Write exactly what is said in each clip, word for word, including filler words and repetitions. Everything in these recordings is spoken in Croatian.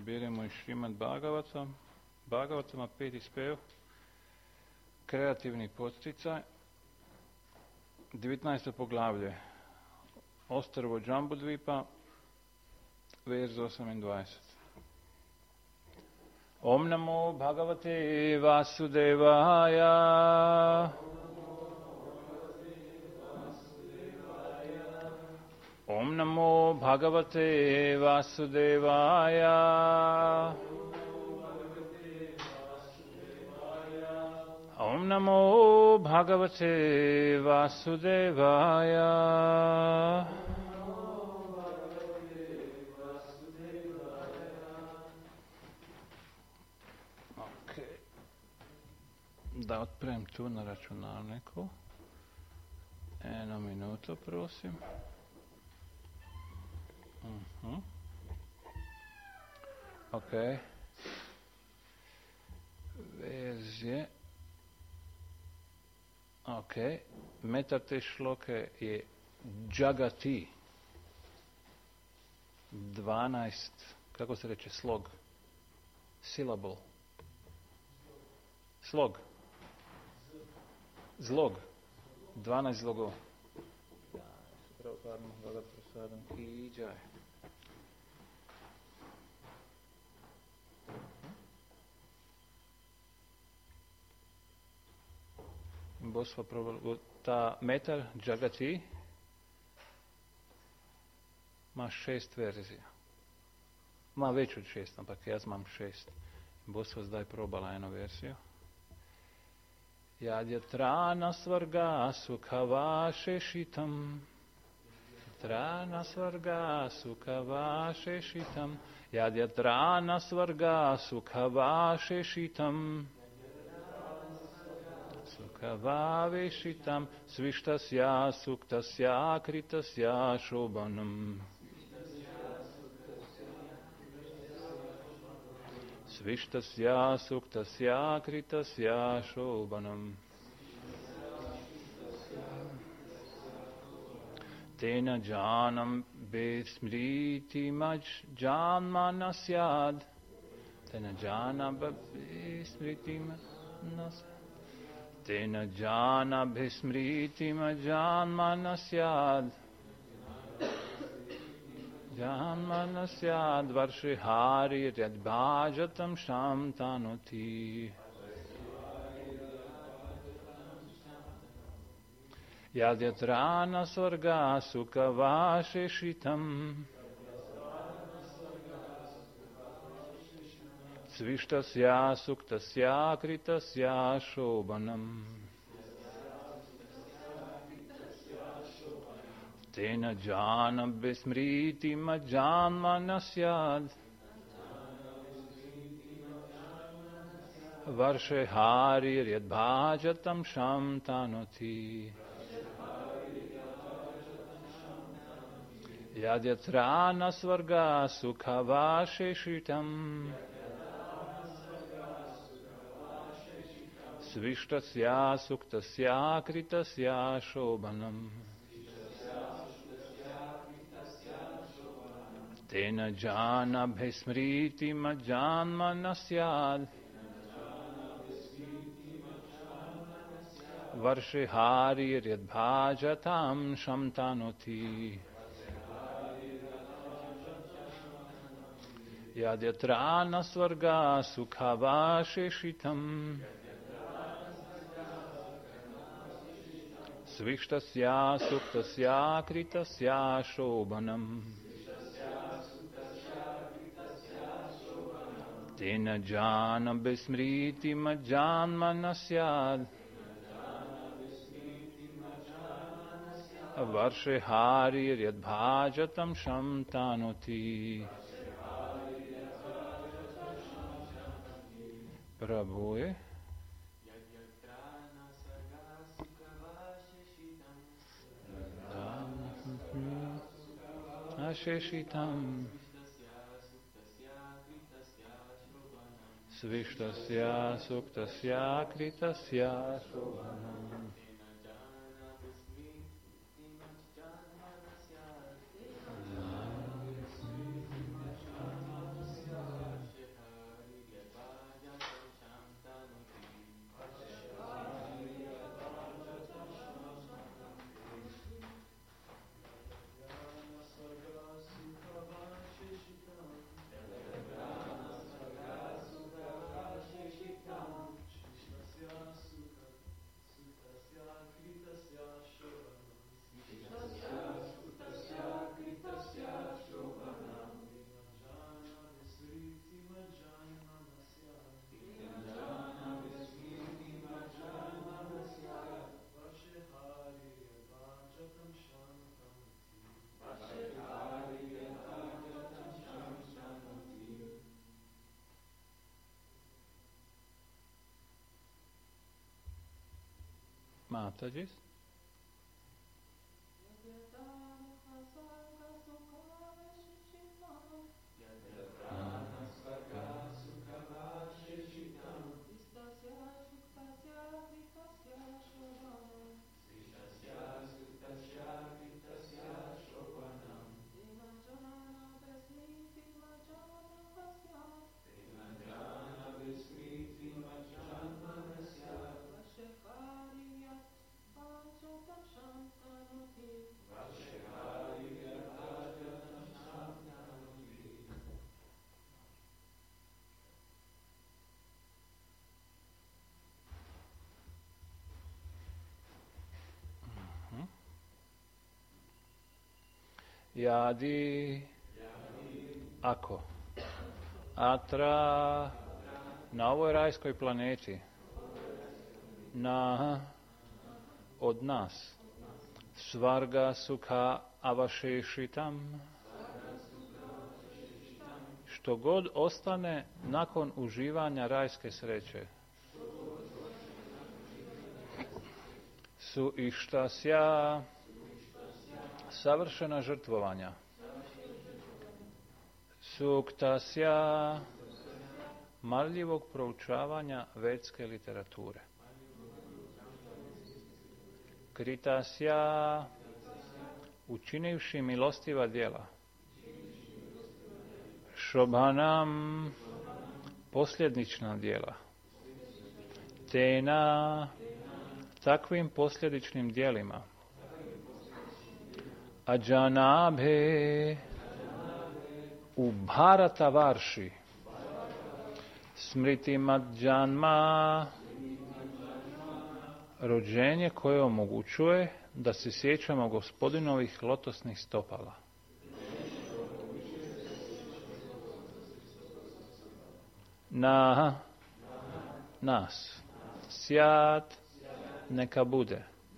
Beremo iz Šrimad Bhagavata, Bhagavatama peti spev, kreativni podsticaj, devetnajsto poglavlje, Ostrvo Džambudvipa, vers osemindvajset. Om namo Bhagavate Vasudevaya. Om namo Bhagavate Vasudevaya. Om namo Bhagavate Vasudevaya. Ok. Da otprem tu na računalniku. Eno minuto, prosim. Uh-huh. Ok. Verzije. Ok. Metar te šloke je Jagati. dvanaest, kako se reče slog? Syllable. Slog. Zlog. dvanaest zlogov. Prabhupada Bhagat Prasadam ki jai. Bosva Prabhupada, ta metar Jagati ima šest verzija. Ma več od šest, ampak jaz imam šest. Bosva zdaj probala eno verzijo. Yadyatrana svarga sukhavaše šitam. Yadyatrana svarga sukhavaše šitam. Yadyatrana svarga sukhavaše šitam. Sukhavaveshitam svishtasya suktasya kritasya shobhanam. Svishtasya suktasya kritasya shobhanam. Tena janam besmriti maj janmanasyad. Tena janam besmriti manasyad. Tena jana bhismritima janmanasyad. Janmanasyad varshihari ryadbhajatam shamtanoti. Yadyatrana svarga sukhavasheshitam. Svishtasya suktasya kritasya shobhanam. Tena jana besmriti majanmanasyad. Varshehari ryadbhajatam shamtanoti. Yadyatrana svarga sukhavasheshitam. Svishtasya suktasya kritasya shobhanam. Tena jana bhismriti majanmanasyad. Varshihari ryadbhajatam shamtanoti. Yadyatrana svarga sukhavasheshitam. Svishtasya suktasya kritasya shobhanam. Tena jana besmriti majanmanasyad. Varshehari ryadbhajatam shamtanoti. Prabhu je Asheshitam Svishtasya suktasya kritasya shobhanam. Mātaģis. Jadi, ako atra na ovoj rajskoj planeti na od nas svarga sukha avašešitam, što god ostane nakon uživanja rajske sreće, su ištasja, savršena žrtvovanja, suktasja, marljivog proučavanja vedske literature, kritasja, učinivši milostiva djela, šobhanam, posljednična djela, tena, takvim posljedičnim djelima, ajanabhe, u bharata varši, smriti madjanma, rođenje koje omogućuje da se sjećamo Gospodinovih lotosnih stopala. Na nas, sjat, neka bude,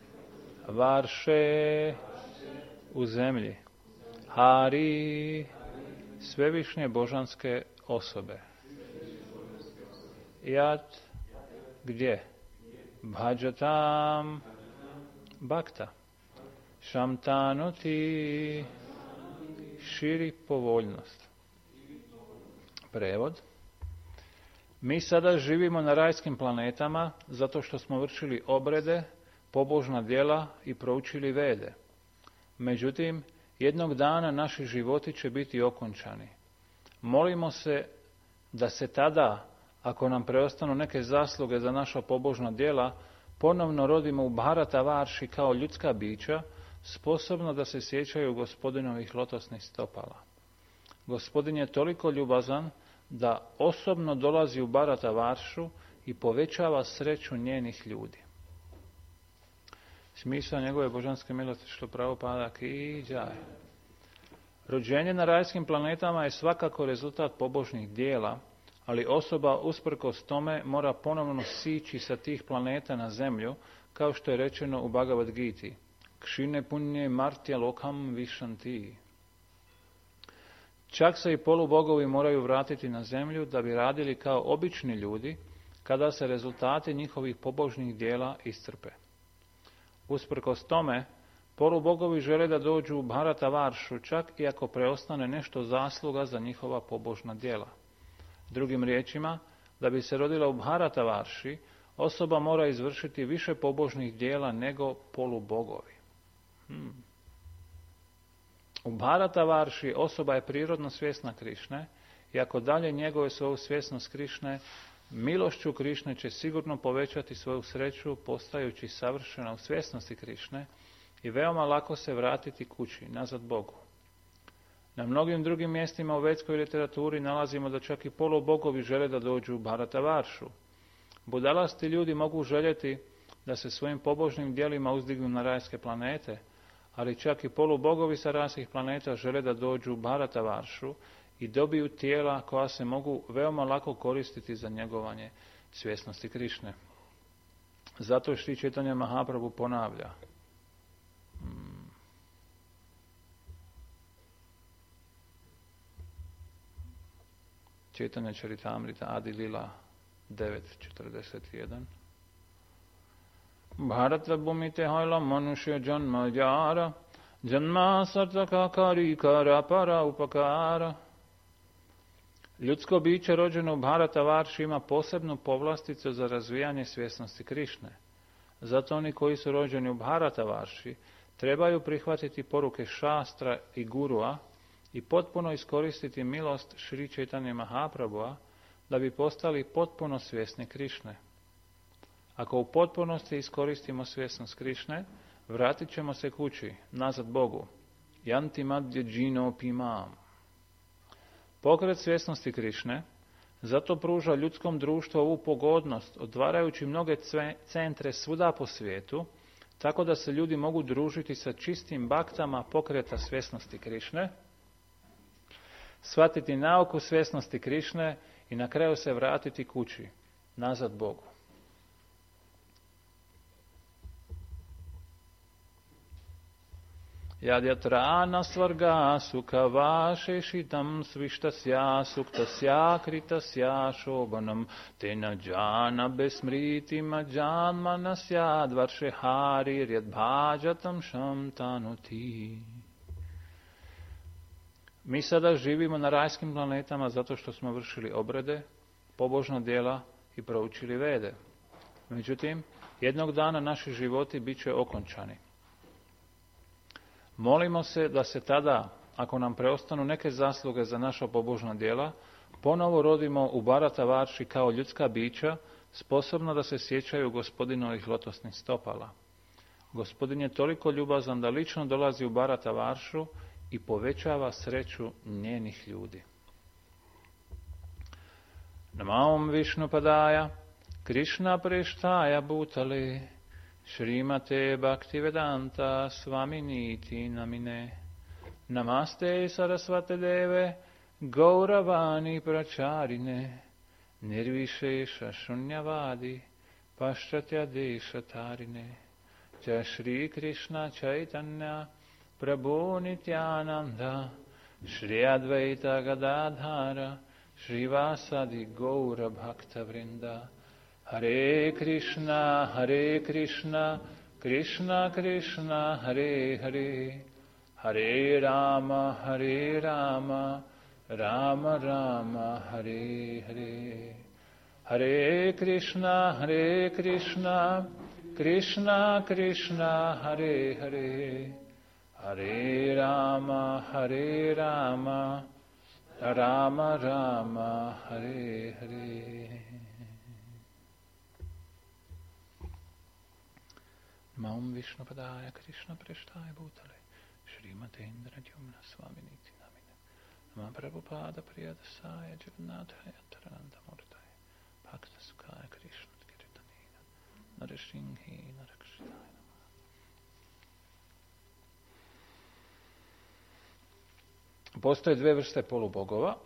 varše, u zemlji, hari, svevišnje božanske osobe, jat, gdje, bhajatam, bhakta, šamtanuti, širi povoljnost. Prevod. Mi sada živimo na rajskim planetama zato što smo vršili obrede, pobožna djela i proučili vede. Međutim, jednog dana naši životi će biti okončani. Molimo se da se tada, ako nam preostanu neke zasluge za naša pobožna djela, ponovno rodimo u bharata varši kao ljudska bića, sposobno da se sjećaju Gospodinovih lotosnih stopala. Gospodin je toliko ljubazan da osobno dolazi u bharata varšu i povećava sreću njenih ljudi. Smisao njegove božanske milosti što pravo pada ki džaj. Rođenje na rajskim planetama je svakako rezultat pobožnih dijela, ali osoba usprkos tome mora ponovno sići sa tih planeta na zemlju, kao što je rečeno u Bhagavad Giti. Kšine punje martya lokam višanti. Čak se i polubogovi moraju vratiti na zemlju da bi radili kao obični ljudi kada se rezultati njihovih pobožnih dijela iscrpe. Usprkos tome, polubogovi žele da dođu u bharata varšu čak i ako preostane nešto zasluga za njihova pobožna djela. Drugim riječima, da bi se rodila u bharata varši, osoba mora izvršiti više pobožnih djela nego polubogovi. Hmm. U bharata varši osoba je prirodno svjesna Krišne i ako dalje njeguje svoju svjesnost Krišne, milošću Krišne će sigurno povećati svoju sreću postajući savršena u svjesnosti Krišne i veoma lako se vratiti kući, nazad Bogu. Na mnogim drugim mjestima u vedskoj literaturi nalazimo da čak i polubogovi žele da dođu u bharata varšu. Budalasti ljudi mogu željeti da se svojim pobožnim djelima uzdignu na rajske planete, ali čak i polubogovi sa rajskih planeta žele da dođu u bharata varšu i dobiju tijela koja se mogu veoma lako koristiti za njegovanje svjesnosti Krišne. Zato Šri Čaitanja Mahaprabhu ponavlja. Hmm. Čaitanja Čaritamrita Adi Lila devet četrdeset jedan. Bharata bhumite hojla manushya janma jara, janma sartaka karikara para upakara. Ljudsko biće rođeno u Bharatavarši ima posebnu povlasticu za razvijanje svjesnosti Krišne. Zato oni koji su rođeni u Bharatavarši trebaju prihvatiti poruke šastra i gurua i potpuno iskoristiti milost Šri Chaitanya Mahaprabhua da bi postali potpuno svjesni Krišne. Ako u potpunosti iskoristimo svjesnost Krišne, vratit ćemo se kući, nazad Bogu. Yanti madhya jino pimam. Pokret svjesnosti Krišne zato pruža ljudskom društvu ovu pogodnost, otvarajući mnoge centre svuda po svijetu, tako da se ljudi mogu družiti sa čistim baktama pokreta svjesnosti Krišne, shvatiti nauku svjesnosti Krišne i na kraju se vratiti kući, nazad Bogu. Yadyatrana svarga sukava šešitam svištasya suktasya kritasya šobanam tena jana besmriti majan manasya dvarše hari rjadbhajatam shamtanuti. Mi sada živimo na rajskim planetama zato što smo vršili obrede, pobožna djela i proučili vede. Međutim, jednog dana naši životi bit će okončani. Molimo se da se tada, ako nam preostanu neke zasluge za naša pobožna djela, ponovo rodimo u Bharatavarši kao ljudska bića, sposobna da se sjećaju gospodinovih lotosnih stopala. Gospodin je toliko ljubazan da lično dolazi u Bharatavaršu i povećava sreću njenih ljudi. Namaom Višnupadaya, Krishna preštaja bhutale, Šrimate Bhaktivedanta Svaminiti namine. Namaste Sarasvate Deve Gauravani Pracharine Nirvišeša Šunyavadi Paščatya Dešatarine Cha Shri Krishna Chaitanya Prabhu Nityananda Shri Advaita Gadadhara Shrivasadi Gaura Bhakta Vrinda. Hare Krishna, Hare Krishna, Krishna Krishna, Hare Hare, Hare Rama, Hare Rama, Rama Rama, Hare Hare. Hare Krishna, Hare Krishna, Krishna Krishna, Hare Hare, Hare Rama, Hare Rama, Rama Rama, Hare Hare. Namaom Višnupadaya, Krishna preštaja bhutale, Šrimate Indradyumna Svaminiti namine. Nama Prabhupada Priyadasaya Jivanathaya Tarananda Murtaya, Bhakta Sukaya Krishna Kirtanina, Narashinghi Narakshitaya. Postoje dve vrste polubogova.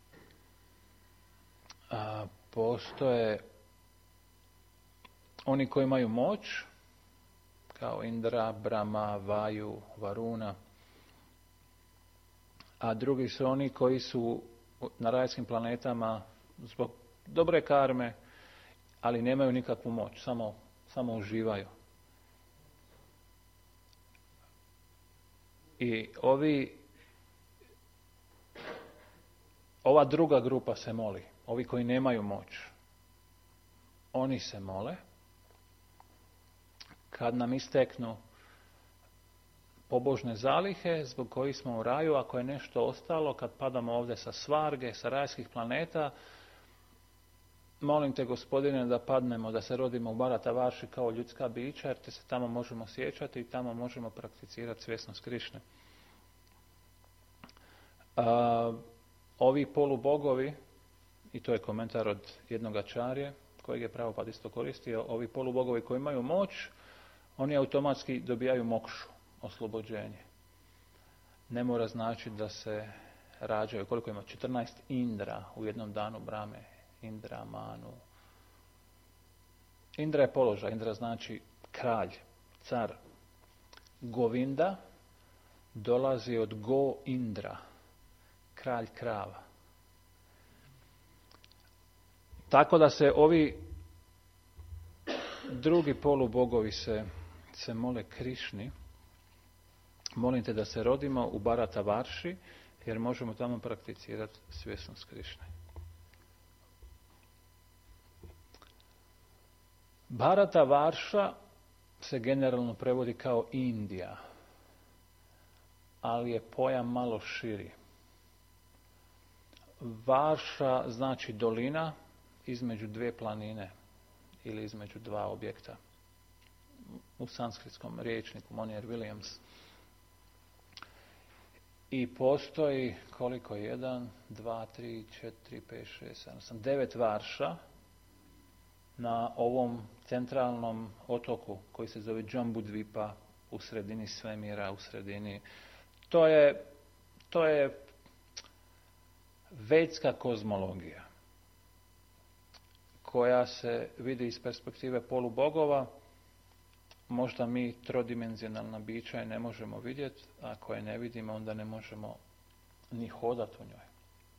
A, postoje oni koji imaju moć, kao Indra, Brahma, Vaju, Varuna, a drugi su oni koji su na rajskim planetama zbog dobre karme, ali nemaju nikakvu moć, samo, samo uživaju. I ovi, ova druga grupa se moli, ovi koji nemaju moć, oni se mole. Kad nam isteknu pobožne zalihe zbog kojih smo u raju, ako je nešto ostalo, kad padamo ovdje sa Svarge, sa rajskih planeta, molim te Gospodine da padnemo, da se rodimo u Bharatavarši kao ljudska bića, jer te se tamo možemo sjećati i tamo možemo prakticirati svjesnost Krišne. A, ovi polubogovi, i to je komentar od jednog ačarje, kojeg je Prabhupada isto koristio, ovi polubogovi koji imaju moć, oni automatski dobijaju mokšu, oslobođenje. Ne mora znači da se rađaju, koliko ima, četrnaest Indra u jednom danu Brahme, Indra, Manu. Indra je položaj, Indra znači kralj, car. Govinda dolazi od Go Indra, kralj krava. Tako da se ovi drugi polubogovi se, se mole Krišni. Molim te da se rodimo u Bharata Varši, jer možemo tamo prakticirati svjesnost Krišne. Bharata Varša se generalno prevodi kao Indija, ali je pojam malo širi. Varša znači dolina između dvije planine ili između dva objekta. U sanskritskom rječniku Monier Williams. I postoji koliko? Jedan, dva, tri, četiri, pet, šest, sedam, osam, devet varša na ovom centralnom otoku koji se zove Jambudvipa, u sredini svemira, u sredini. To je, to je vedska kozmologija koja se vidi iz perspektive polubogova. Možda mi trodimenzionalna bića je ne možemo vidjeti, a ako je ne vidimo, onda ne možemo ni hodati u njoj.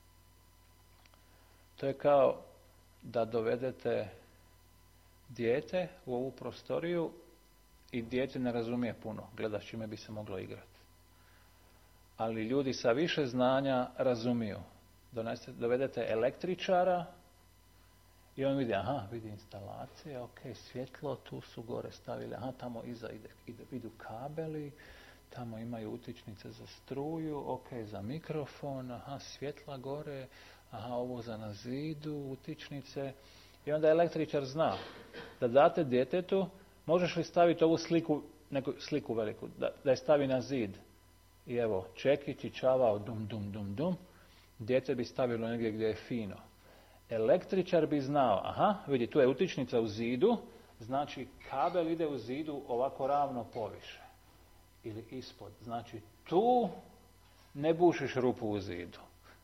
To je kao da dovedete dijete u ovu prostoriju i dijete ne razumije puno, gleda s čime bi se moglo igrati. Ali ljudi sa više znanja razumiju. Doneste, dovedete električara i on vidi, aha, vidi instalacije, ok, svjetlo, tu su gore stavili, aha, tamo iza ide, ide, idu kabeli, tamo imaju utičnice za struju, ok, za mikrofon, aha, svjetla gore, aha, ovo za na zidu, utičnice. I onda električar zna da date djetetu, možeš li staviti ovu sliku, neku sliku veliku, da, da je stavi na zid. I evo, čekić i čavao, dum, dum, dum, dum, dijete bi stavilo negdje gdje je fino. Električar bi znao, aha, vidi, tu je utičnica u zidu, znači kabel ide u zidu ovako ravno poviše. Ili ispod. Znači tu ne bušiš rupu u zidu.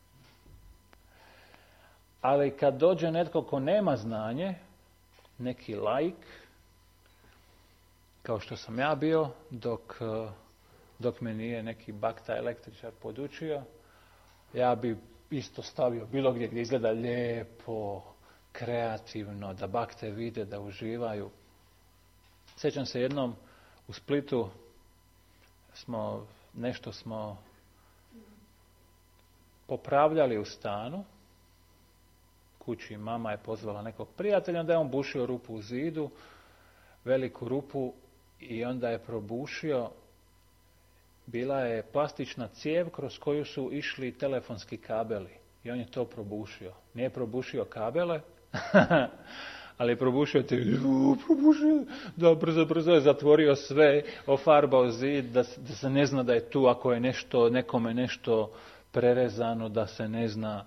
Ali kad dođe netko ko nema znanje, neki laik, kao što sam ja bio, dok, dok me nije neki bakta električar podučio, ja bi isto stavio bilo gdje gdje izgleda lijepo, kreativno, da bakte vide, da uživaju. Sjećam se jednom u Splitu, smo, nešto smo popravljali u stanu, kući mama je pozvala nekog prijatelja, onda je on bušio rupu u zidu, veliku rupu, i onda je probušio. Bila je plastična cijev kroz koju su išli telefonski kabeli. I on je to probušio. Nije probušio kabele, ali je probušio te, probušio, da, brzo, brzo je zatvorio sve, ofarbao zid, da, da se ne zna da je tu, ako je nešto, nekome nešto prerezano, da se ne zna.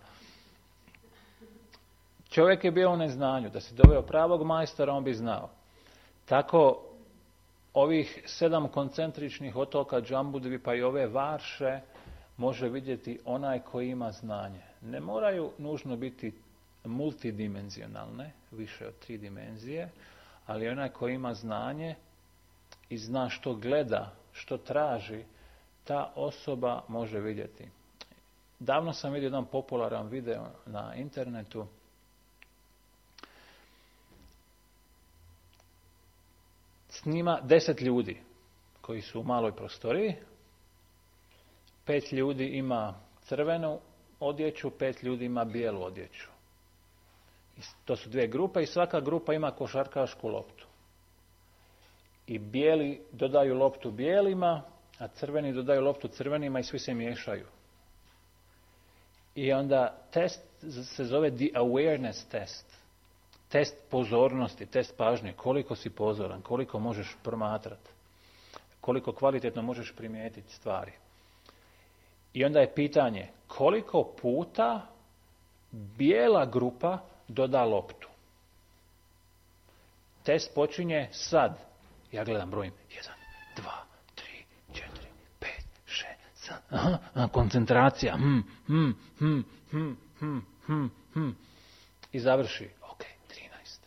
Čovjek je bio u neznanju. Da si doveo pravog majstora, on bi znao. Tako ovih sedam koncentričnih otoka Jambudvipa i ove varše može vidjeti onaj koji ima znanje. Ne moraju nužno biti multidimenzionalne, više od tri dimenzije, ali onaj koji ima znanje i zna što gleda, što traži, ta osoba može vidjeti. Davno sam vidio jedan popularan video na internetu. Snima deset ljudi koji su u maloj prostoriji. Pet ljudi ima crvenu odjeću, pet ljudi ima bijelu odjeću. I to su dvije grupe i svaka grupa ima košarkašku loptu. I bijeli dodaju loptu bijelima, a crveni dodaju loptu crvenima i svi se miješaju. I onda test se zove the awareness test. Test pozornosti, test pažnje. Koliko si pozoran, koliko možeš promatrati, koliko kvalitetno možeš primijetiti stvari. I onda je pitanje koliko puta bijela grupa doda loptu. Test počinje sad. Ja gledam, brojim. Jedan, dva, tri, četiri, pet, šest, sedam. Aha, aha, koncentracija. Hm, hm, hm, hm, hm, hm, hm. I završi. Ok, trinaest.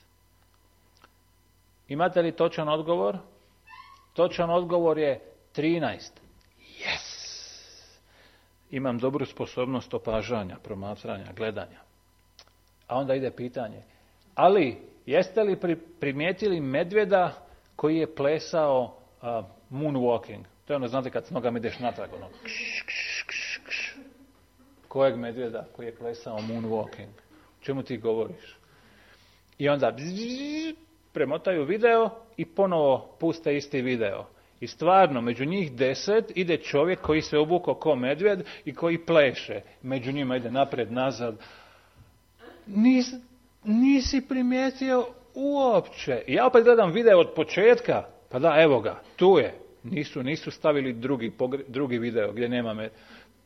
Imate li točan odgovor? Točan odgovor je trinaest. Yes! Imam dobru sposobnost opažanja, promatranja, gledanja. A onda ide pitanje. Ali, jeste li pri, primijetili medvjeda koji je plesao uh, moonwalking? To je ono, znate, kad s nogama ideš natrag, ono. Kš, kš, kš, kš. Kojeg medvjeda koji je plesao moonwalking? O čemu ti govoriš? I onda bzz, premotaju video i ponovo puste isti video. I stvarno, među njih deset ide čovjek koji se obukao ko medvjed i koji pleše. Među njima ide napred, nazad. Nis, nisi primijetio uopće. I ja opet gledam video od početka. Pa da, evo ga, tu je. Nisu, nisu stavili drugi, drugi video gdje nema me.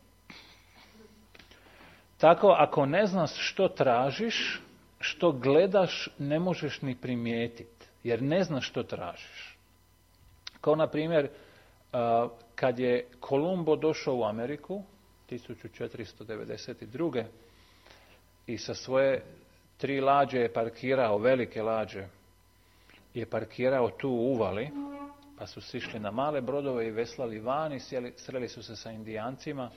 Tako, ako ne znaš što tražiš, što gledaš, ne možeš ni primijetiti. Jer ne znaš što tražiš. Kao na primjer, kad je Kolumbo došao u Ameriku tisuću četiristo devedeset druge i sa svoje tri lađe je parkirao, velike lađe, je parkirao tu u uvali, pa su sišli na male brodove i veslali van i sjeli, sreli su se sa Indijancima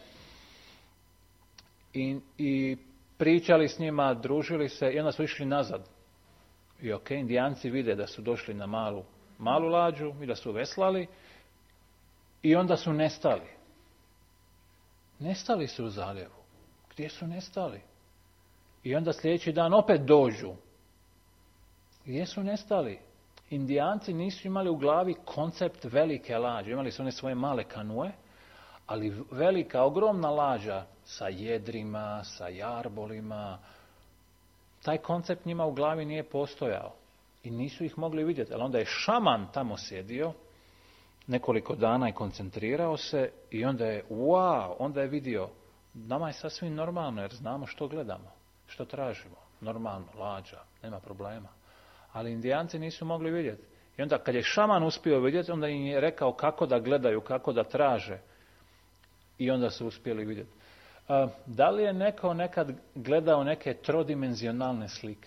i, i pričali s njima, družili se i onda su išli nazad. I ok, Indijanci vide da su došli na malu malu lađu i da su veslali i onda su nestali. Nestali su u zaljevu. Gdje su nestali? I onda sljedeći dan opet dođu. Gdje su nestali? Indijanci nisu imali u glavi koncept velike lađe. Imali su one svoje male kanue, ali velika, ogromna lađa sa jedrima, sa jarbolima, taj koncept njima u glavi nije postojao. I nisu ih mogli vidjeti. Ali onda je šaman tamo sjedio nekoliko dana i koncentrirao se i onda je, wow, onda je vidio, nama je sasvim normalno jer znamo što gledamo, što tražimo. Normalno, lađa, nema problema. Ali Indijanci nisu mogli vidjeti. I onda kad je šaman uspio vidjeti, onda im je rekao kako da gledaju, kako da traže. I onda su uspjeli vidjeti. A, da li je neko nekad gledao neke trodimenzionalne slike?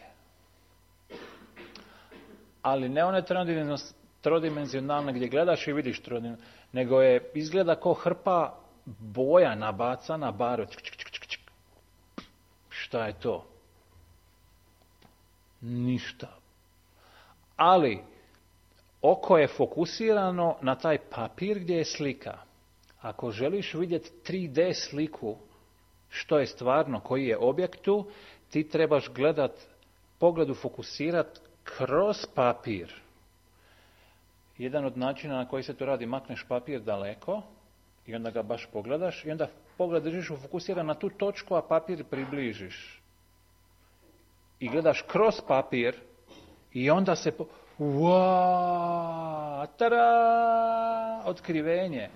Ali ne one trodimenzionalne gdje gledaš i vidiš trodimenzionalne, nego je izgleda kao hrpa boja nabacana, baro. Šta je to? Ništa. Ali oko je fokusirano na taj papir gdje je slika. Ako želiš vidjeti tri D sliku, što je stvarno, koji je objekt tu, ti trebaš gledat, pogledu fokusirati kroz papir. Jedan od načina na koji se to radi, makneš papir daleko i onda ga baš pogledaš i onda pogled držiš fokusiran na tu točku, a papir približiš. I gledaš kroz papir i onda se po... Uaa, tada, otkrivenje.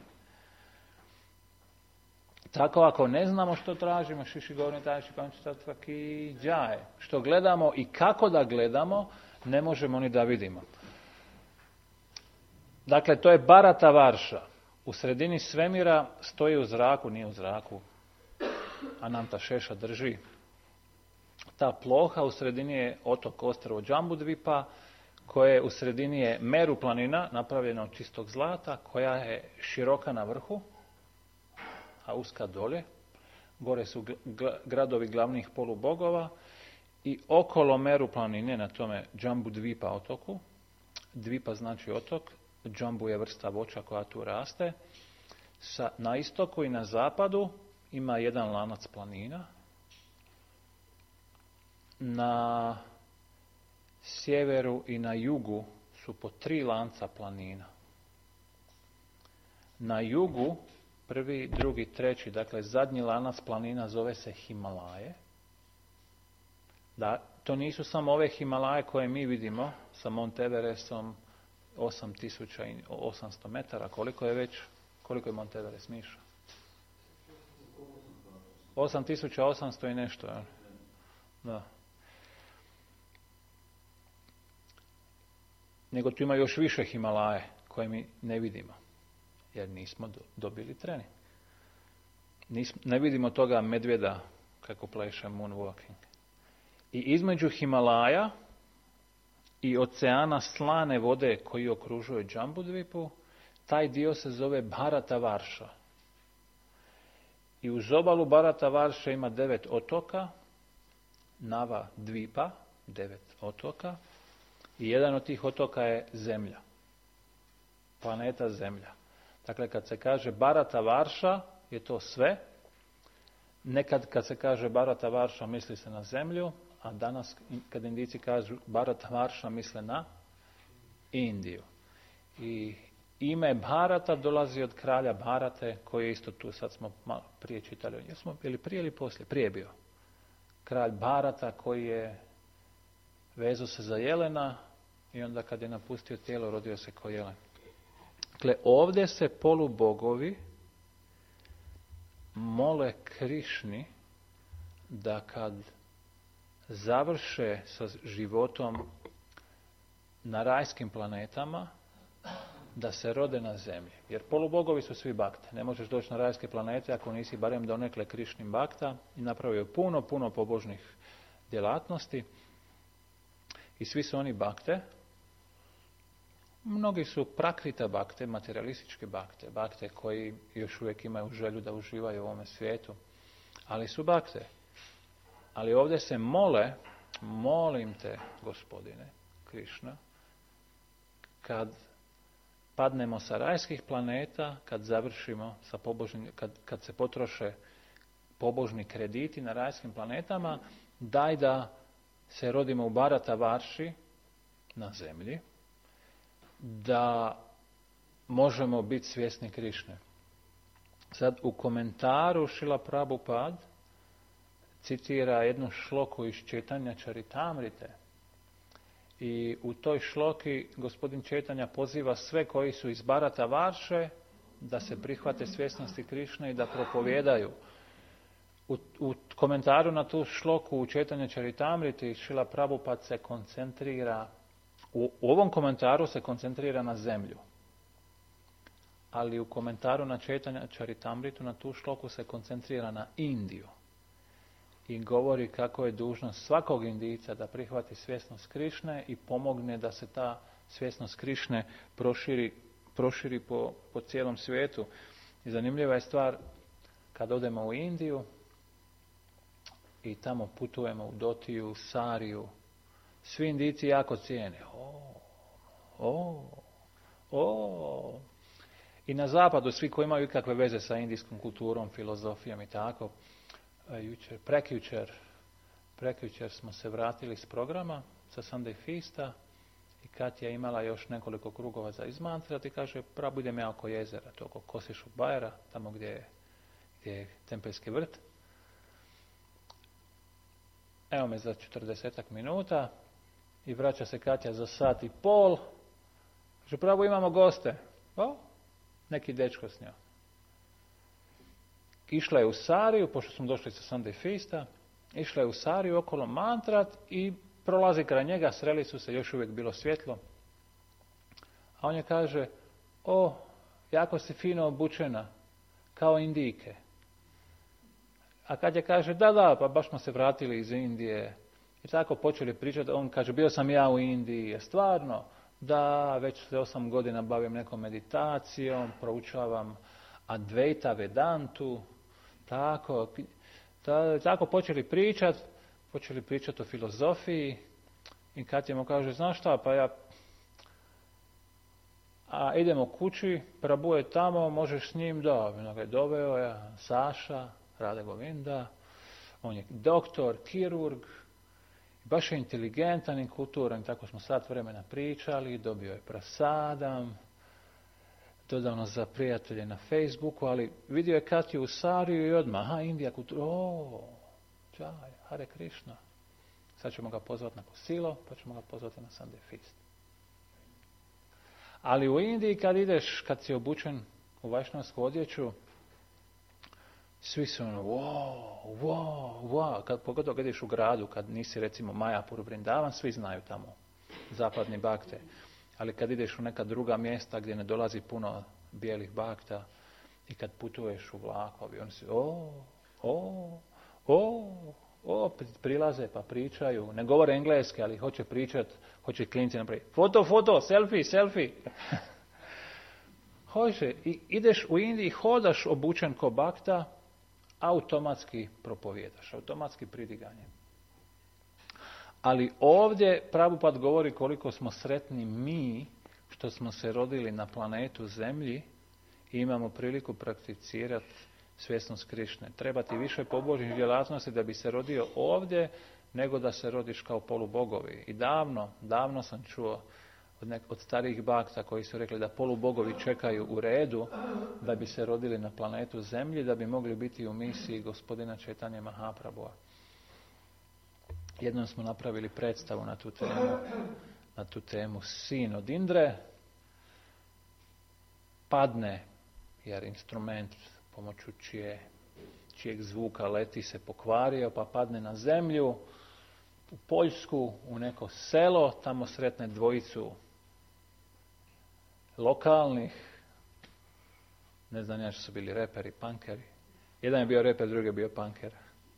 Tako ako ne znamo što tražimo, šiši govorni tajši, končitati džaje, što gledamo i kako da gledamo, ne možemo ni da vidimo. Dakle, to je Bharata Varša. U sredini svemira stoji u zraku, nije u zraku. Ananta Šeša drži. Ta ploha u sredini je otok, ostrvo Džambudvipa, koje u sredini je Meru planina, napravljena od čistog zlata, koja je široka na vrhu, a uska dolje. Gore su gradovi glavnih polubogova i okolo Meru planine na tome Džambudvipa otoku. Dvipa znači otok, džambu je vrsta voća koja tu raste. Sa, na istoku i na zapadu ima jedan lanac planina. Na sjeveru i na jugu su po tri lanca planina. Na jugu, prvi, drugi, treći, dakle zadnji lanac planina zove se Himalaje. Da, to nisu samo ove Himalaje koje mi vidimo sa Mount Everestom osam tisuća osamsto metara. Koliko je već? Koliko je Mount Everest, Miša? osam tisuća osamsto i nešto, je? Da. Nego tu ima još više Himalaje koje mi ne vidimo, jer nismo do, dobili trening. Nismo, ne vidimo toga medvjeda kako pleše moonwalking. I između Himalaja i oceana slane vode koji okružuje Džambudvipu, taj dio se zove Bharata Varša. I uz obalu Bharata Varše ima devet otoka, Nava Dvipa, devet otoka, I jedan od tih otoka je Zemlja. Planeta Zemlja. Dakle, kad se kaže Barata Varša, je to sve. Nekad kad se kaže Barata Varša, misli se na Zemlju, a danas kad Indijci kažu Barata Varša, misle na Indiju. I ime Bharata dolazi od kralja Bharate, koji je isto tu, sad smo malo prije čitali. Jesmo bili prije ili poslije? Prije bio. Kralj Bharata koji je vezao se za jelena i onda kad je napustio tijelo, rodio se kao jelen. Dakle, ovdje se polubogovi mole Krišni da kad završe sa životom na rajskim planetama, da se rode na zemlji. Jer polubogovi su svi bakte. Ne možeš doći na rajske planete ako nisi barem donekle Krišnim bakta i napravio puno, puno pobožnih djelatnosti. I svi su oni bakte. Mnogi su prakrita bakte, materialističke bakte, bakte koji još uvijek imaju želju da uživaju u ovome svijetu, ali su bakte. Ali ovdje se mole, molim te, Gospodine Krišna, kad padnemo sa rajskih planeta, kad završimo sa pobožnim, kad, kad se potroše pobožni krediti na rajskim planetama, daj da se rodimo u Barata Varši na zemlji, da možemo biti svjesni Krišne. Sad u komentaru Šrila Prabhupada citira jednu šloku iz Četanja Čaritamrite i u toj šloki gospodin Četanja poziva sve koji su iz Barata Varše da se prihvate svjesnosti Krišne i da propovijedaju. U, u komentaru na tu šloku u Četanja Čaritamrite Šrila Prabhupada se koncentrira U, u ovom komentaru se koncentrira na zemlju. Ali u komentaru na Četanja Čaritamritu na tu šloku se koncentrira na Indiju. I govori kako je dužnost svakog Indijca da prihvati svjesnost Krišne i pomogne da se ta svjesnost Krišne proširi, proširi po, po cijelom svijetu. I zanimljiva je stvar kad odemo u Indiju i tamo putujemo u Dotiju, Sariju, svi Indijci jako cijene. O, o, o. I na zapadu, svi koji imaju ikakve veze sa indijskom kulturom, filozofijom i tako, jučer, prekjučer, prekjučer smo se vratili s programa sa Sunday Feasta i Katja je imala još nekoliko krugova za izmantrat i kaže, prav budem ja oko jezera, to oko Kosišu Bajera, tamo gdje je, gdje je tempelski vrt. Evo me za četrdesetak minuta i vraća se Katja za sat i pol. Kaže, pravo imamo goste. O, neki dečko s njom. Išla je u Sariju, pošto smo došli sa Sunday Feasta, išla je u Sariju okolo mantrat i prolazi kraj njega, sreli su se, još uvijek bilo svjetlo. A on je kaže, o, jako si fino obučena, kao Indijke. A kad je kaže, da, da, pa baš smo se vratili iz Indije. I tako počeli pričati, on kaže, bio sam ja u Indiji, je stvarno, da, već se osam godina bavim nekom meditacijom, proučavam Advaita Vedantu, tako, ta, tako počeli pričati, počeli pričati o filozofiji i Katja mu kaže, znaš šta, pa ja, a idemo kući, Prabhu je tamo, možeš s njim, da, ga je doveo, ja, Saša, Rade Govinda, on je doktor, kirurg, baš je inteligentan i kulturan, tako smo sat vremena pričali, dobio je prasadam, dodano za prijatelje na Facebooku, ali vidio je Katju u Sariju i odmah, aha, Indija kultura, o, čaj, Hare Krishna. Sad ćemo ga pozvati na kosilo, pa ćemo ga pozvati na Sunday Feast. Ali u Indiji kad ideš, kad si obučen u vajšnavsku odjeću, svi su ono, wow, wow, wow, kad, pogotovo kad ideš u gradu, kad nisi recimo Majapur, Vrindavan, svi znaju tamo, zapadni bakte. Ali kad ideš u neka druga mjesta gdje ne dolazi puno bijelih bakta i kad putuješ u vlakovi, oni su, o, o, o, o, prilaze pa pričaju, ne govore engleski, ali hoće pričat, hoće klinci napraviti, foto, foto, selfie, selfie. Hoće, i ideš u Indiji, hodaš obučen ko bakta, automatski propovjedaš, automatski pridiganje. Ali ovdje Prabhupada govori koliko smo sretni mi što smo se rodili na planetu Zemlji i imamo priliku prakticirati svjesnost Krišne. Treba ti više pobožnih djelatnosti da bi se rodio ovdje nego da se rodiš kao polubogovi. I davno, davno sam čuo od, nek- od starijih bakta koji su rekli da polubogovi čekaju u redu da bi se rodili na planetu Zemlji, da bi mogli biti u misiji gospodina Čaitanje Mahaprabhua. Jednom smo napravili predstavu na tu temu, na tu temu. Sin od Indre padne, jer instrument pomoću čije, čijeg zvuka leti se pokvario, pa padne na zemlju, u Poljsku, u neko selo, tamo sretne dvojicu lokalnih, ne znam ja što su bili reperi, punkeri. Jedan je bio reper, drugi je bio punker.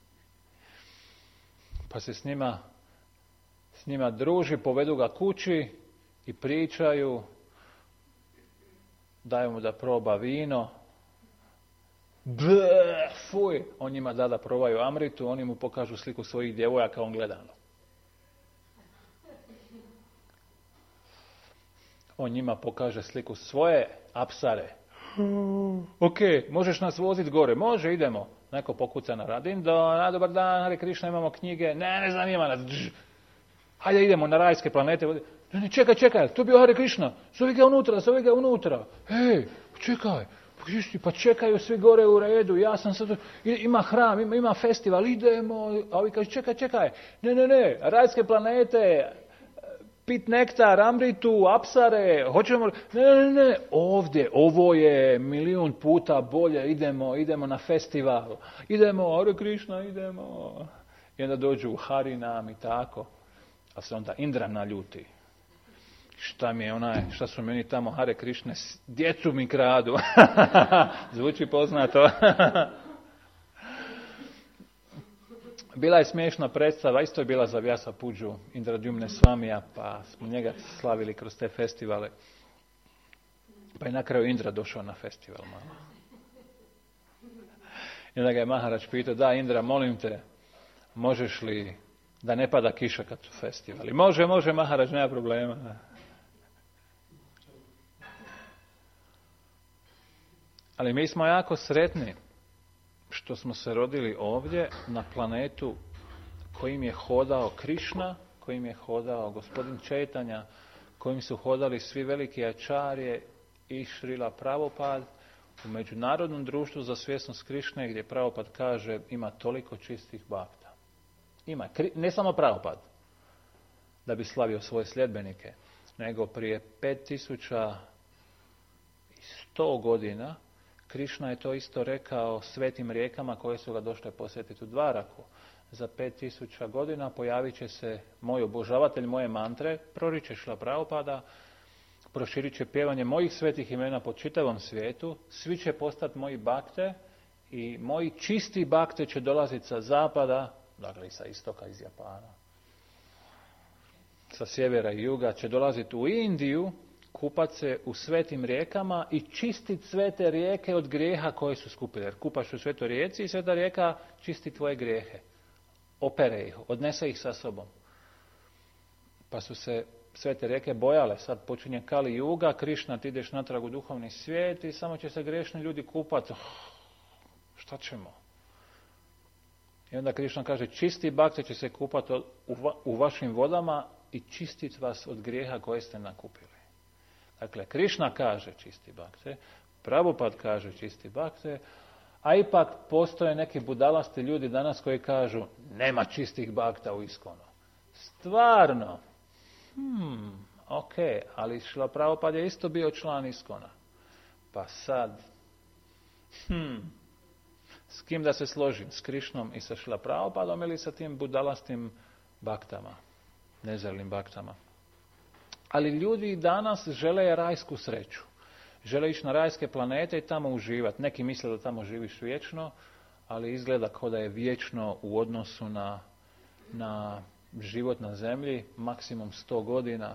Pa se s njima, s njima druži, povedu ga kući i pričaju, daju mu da proba vino. Bleh, fuj! On njima da da probaju Amritu, oni mu pokažu sliku svojih djevojaka, on gledano. On njima pokaže sliku svoje apsare. Ok, možeš nas voziti gore? Može, idemo. Neko pokuca na Radindo, na dobar dan, Hare Krišna, imamo knjige. Ne, ne zanima nas. Dž. Hajde idemo na rajske planete. Ne, ne, čekaj, čekaj, tu je bio Hare Krišna. Zovi ga unutra, zovi ga unutra. Hej, čekaj. Pa čekaju svi gore u redu, ja sam sad, ima hram, ima, ima festival, idemo, a ovi kaže, čekaj, čekaj, ne, ne, ne, rajske planete, pit nektar, Amritu, apsare, hoćemo, ne, ne, ne, ovdje, ovo je milijun puta bolje, idemo, idemo na festival, idemo, Hare Krišna, idemo. I onda dođu u Harinam i tako, a se onda Indra naljuti. Šta mi je onaj, šta su meni tamo Hare Krišne, djecu mi kradu. Zvuči poznato. Bila je smiješna predstava, isto je bila za Vyasa Pudžu, Indradyumne Svamija, pa smo njega slavili kroz te festivale. Pa je na kraju Indra došao na festival malo. I onda ga je Maharač pitao, da Indra, molim te, možeš li da ne pada kiša kad su festivali? Može, može Maharač, nema problema. Ali mi smo jako sretni što smo se rodili ovdje na planetu kojim je hodao Krišna, kojim je hodao gospodin Čaitanja, kojim su hodali svi veliki ačarje i Šrila Prabhupada u Međunarodnom društvu za svjesnost Krišne, gdje Prabhupada kaže ima toliko čistih bakta. Ima, ne samo Prabhupada da bi slavio svoje sljedbenike, nego prije pet tisuća sto godina Krišna je to isto rekao svetim rijekama koje su ga došle posjetiti u Dvaraku. Za pet tisuća godina pojavit će se moj obožavatelj, moje mantre, proriče Šrila Prabhupada, proširit će pjevanje mojih svetih imena po čitavom svijetu, svi će postati moji bakte i moji čisti bakte će dolaziti sa zapada, dakle i sa istoka, iz Japana, sa sjevera i juga, će dolaziti u Indiju, kupat se u svetim rijekama i čistiti sve te rijeke od grijeha koje su skupile. Jer kupaš u svetoj rijeci i sveta rijeka čisti tvoje grijehe. Opere ih, odnese ih sa sobom. Pa su se sve te rijeke bojale. Sad počinje Kali Juga, Krišna, ti ideš natrag u duhovni svijet i samo će se grešni ljudi kupati. Oh, šta ćemo? I onda Krišna kaže, čisti bakte će se kupati u, u vašim vodama i čistiti vas od grijeha koje ste nakupili. Dakle, Krišna kaže čisti bakte, Prabhupada kaže čisti bakte, a ipak postoje neki budalasti ljudi danas koji kažu nema čistih bakta u Iskonu. Stvarno? Hmm, ok, ali Šrila Prabhupada je isto bio član Iskona. Pa sad, hmm, s kim da se složim? S Krišnom i sa Šrila Prabhupadom ili sa tim budalastim baktama, nezrelnim baktama? Ali ljudi danas žele rajsku sreću. Žele ići na rajske planete i tamo uživati. Neki misle da tamo živiš vječno, ali izgleda kao da je vječno u odnosu na, na život na zemlji, maksimum sto godina.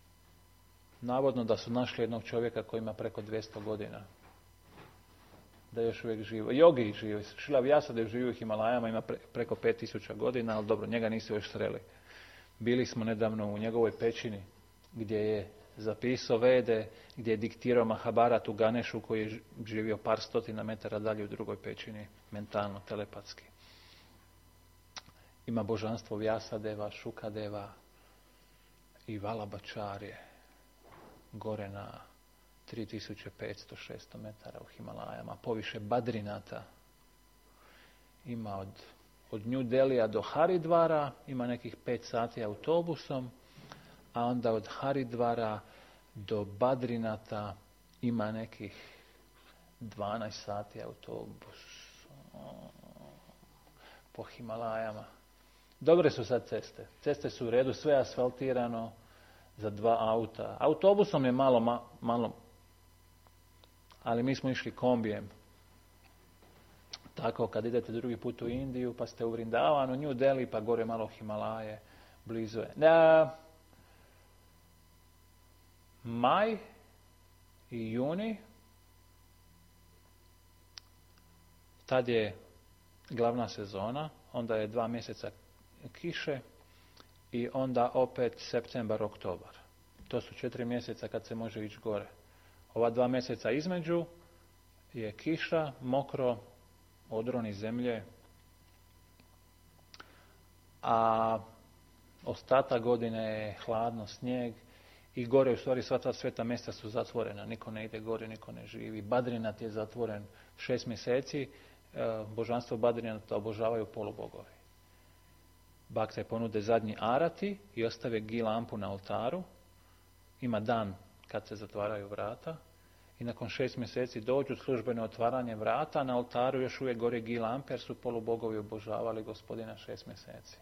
Navodno da su našli jednog čovjeka koji ima preko dvjesto godina. da još uvijek živi. Jogi živi. Šrila Vyasadeva živi u Himalajama, ima pre, preko pet tisuća godina, ali dobro, njega nisu još sreli. Bili smo nedavno u njegovoj pećini, gdje je zapisao Vede, gdje je diktirao Mahabharatu Ganešu, koji je živio par stotina metara dalje u drugoj pećini, mentalno, telepatski. Ima božanstvo Vyasadeva, Šukadeva i Valabačarje, gore na tri tisuće petsto do šesto metara u Himalajama, poviše Badrinata. Ima od, od New Delhija do Haridvara, ima nekih pet sati autobusom, a onda od Haridvara do Badrinata ima nekih dvanaest sati autobus po Himalajama. Dobre su sad ceste. Ceste su u redu, sve je asfaltirano za dva auta. Autobusom je malo, ma, malo, ali mi smo išli kombijem. Tako, kad idete drugi put u Indiju, pa ste u Vrindavanu, New Delhi, pa gore malo Himalaje, blizu je. Da, maj i juni, tad je glavna sezona, onda je dva mjeseca kiše i onda opet septembar, oktobar. To su četiri mjeseca kad se može ići gore. Ova dva mjeseca između je kiša, mokro, odroni zemlje, a ostatak godine je hladno, snijeg i gore u stvari sva ta sveta mjesta su zatvorena. Niko ne ide gore, niko ne živi. Badrinat je zatvoren šest mjeseci. Božanstvo Badrinata obožavaju polubogovi. Bakte ponude zadnji arati i ostave gi lampu na oltaru. Ima dan kad se zatvaraju vrata i nakon šest mjeseci dođu službeno otvaranje vrata, na oltaru još uvijek gore gi lampe jer su polubogovi obožavali Gospodina šest mjeseci.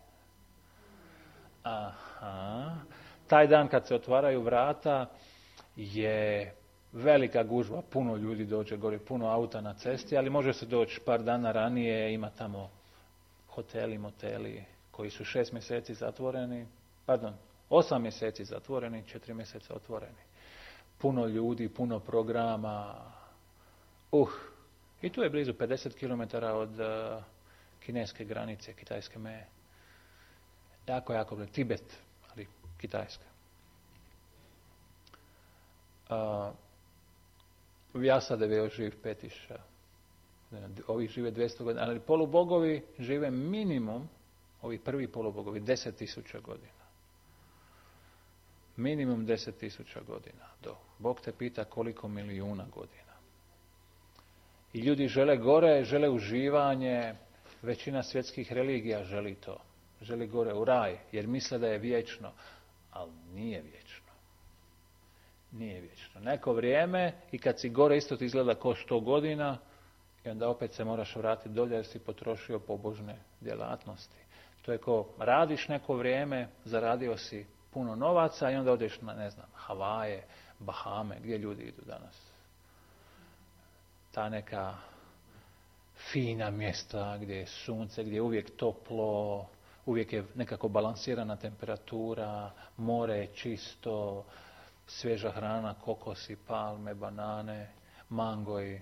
Aha. Taj dan kad se otvaraju vrata je velika gužva, puno ljudi dođe gore, puno auta na cesti, ali može se doći par dana ranije, ima tamo hoteli, moteli koji su šest mjeseci zatvoreni, pardon, osam mjeseci zatvoreni, četiri mjeseca otvoreni. Puno ljudi, puno programa. Uh, i tu je blizu pedeset kilometara od uh, kineske granice, kitajske meje. Jako, jako blizu. Tibet, ali Kitajska. Uh, Vyasadeva je još živ pet tisuća. Ovi žive dvjesto godina, ali polubogovi žive minimum, ovi prvi polubogovi, deset tisuća godina. Minimum deset tisuća godina. Do. Bog te pita koliko milijuna godina. I ljudi žele gore, žele uživanje. Većina svjetskih religija želi to. Želi gore u raj, jer misle da je vječno. Ali nije vječno. Nije vječno. Neko vrijeme i kad si gore isto ti izgleda ko sto godina i onda opet se moraš vratiti dolje jer si potrošio pobožne djelatnosti. To je ko radiš neko vrijeme, zaradio si puno novaca i onda odeš na, ne znam, Havaje, Bahame, gdje ljudi idu danas. Ta neka fina mjesta gdje je sunce, gdje je uvijek toplo, uvijek je nekako balansirana temperatura, more je čisto, svježa hrana, kokosi, palme, banane, mangoji.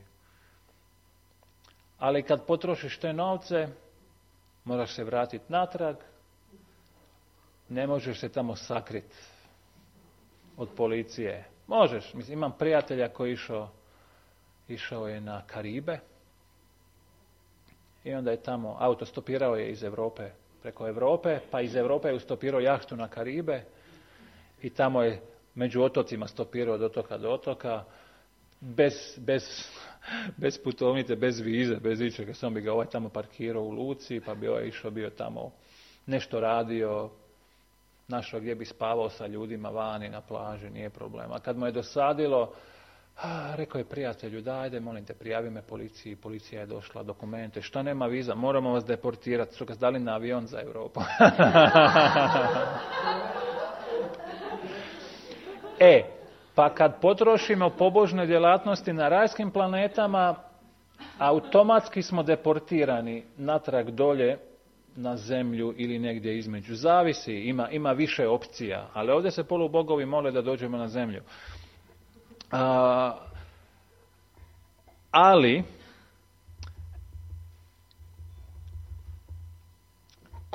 Ali kad potrošiš te novce, moraš se vratiti natrag, ne možeš se tamo sakriti od policije. Možeš, mislim, imam prijatelja koji išao, išao je na Karibe i onda je tamo, autostopirao je iz Europe, preko Europe, pa iz Europe je ustopirao jahtu na Karibe i tamo je među otocima stopirao od otoka do otoka, bez, bez, bez putovnice, bez vize, bez ičega, samo bi ga ovaj tamo parkirao u luci, pa bi ovaj išao bio tamo, nešto radio, našao gdje bi spavao sa ljudima vani na plaži, nije problema. Kad mu je dosadilo, a, rekao je prijatelju, da, ajde, molim te, prijavi me policiji, policija je došla, dokumente, šta nema viza, moramo vas deportirati, su ga dali na avion za Europu. E, pa kad potrošimo pobožne djelatnosti na rajskim planetama, automatski smo deportirani natrag dolje na zemlju ili negdje između. Zavisi, ima, ima više opcija, ali ovdje se polubogovi mole da dođemo na zemlju. A, ali,